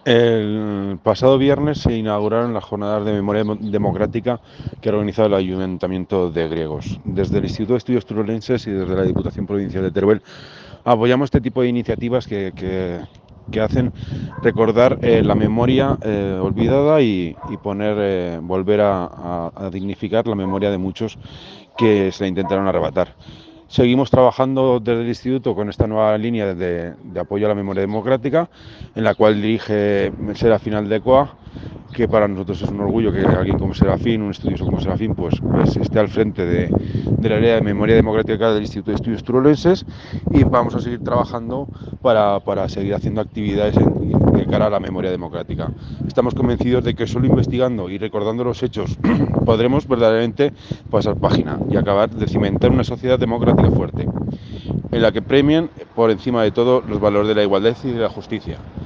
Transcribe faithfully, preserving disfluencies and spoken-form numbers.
El pasado viernes se inauguraron las jornadas de memoria Demo- democrática que ha organizado el Ayuntamiento de Griegos. Desde el Instituto de Estudios Turolenses y desde la Diputación Provincial de Teruel apoyamos este tipo de iniciativas que, que- que hacen recordar eh, la memoria eh, olvidada y, y poner, eh, volver a, a- a dignificar la memoria de muchos que se la intentaron arrebatar. Seguimos trabajando desde el Instituto con esta nueva línea de, de apoyo a la memoria democrática, en la cual dirige Serafín Aldecoa, que para nosotros es un orgullo que alguien como Serafín, un estudioso como Serafín, pues, pues esté al frente de, de la área de memoria democrática del Instituto de Estudios Turolenses, y vamos a seguir trabajando para, para seguir haciendo actividades en, de cara a la memoria democrática. Estamos convencidos de que solo investigando y recordando los hechos podremos verdaderamente pasar página y acabar de cimentar una sociedad democrática fuerte, en la que premien por encima de todo los valores de la igualdad y de la justicia.